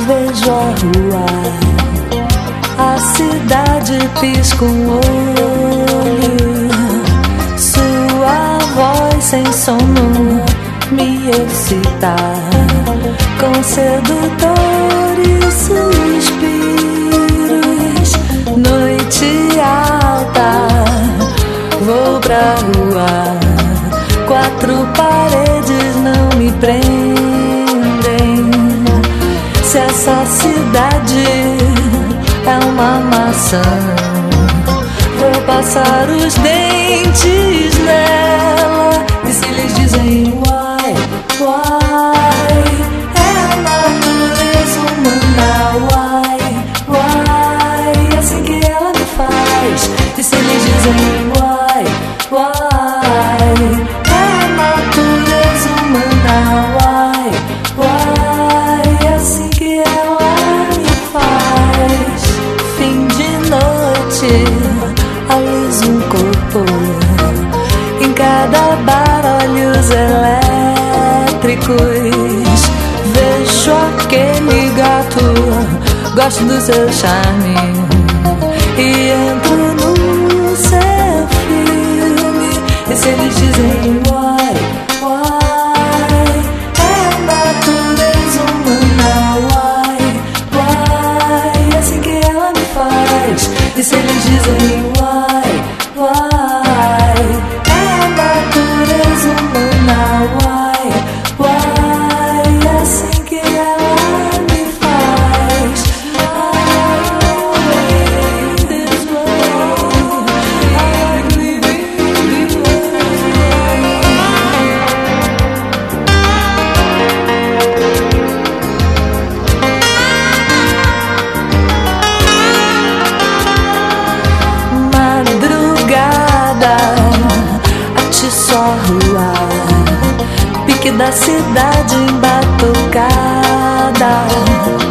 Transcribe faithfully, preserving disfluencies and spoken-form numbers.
vejo a rua, a cidade pisca um olho, sua voz sem sono me excita, com sedutores suspiros. Noite alta, vou pra rua, quatro paredes não me prendem. Se essa cidade é uma maçã, vou passar os dentes nela. E se eles dizem why, why, é a natureza humana, why, why, é assim que ela me faz. E se eles dizem why, why, é a natureza humana, why, why, é assim que ela me faz. Fim de noite, a luz um corpo, em cada bar olhos elétricos. Vejo aquele gato, gosto do seu charme e entro no seu filme. E se eles dizem why, why, é a natureza humana, why, why, é assim que ela me faz. E se eles dizem why, why, é a natureza humana, why, why, é assim que ela me faz. This way, I believe this madrugada, atiço a rua, pique da cidade embatucada.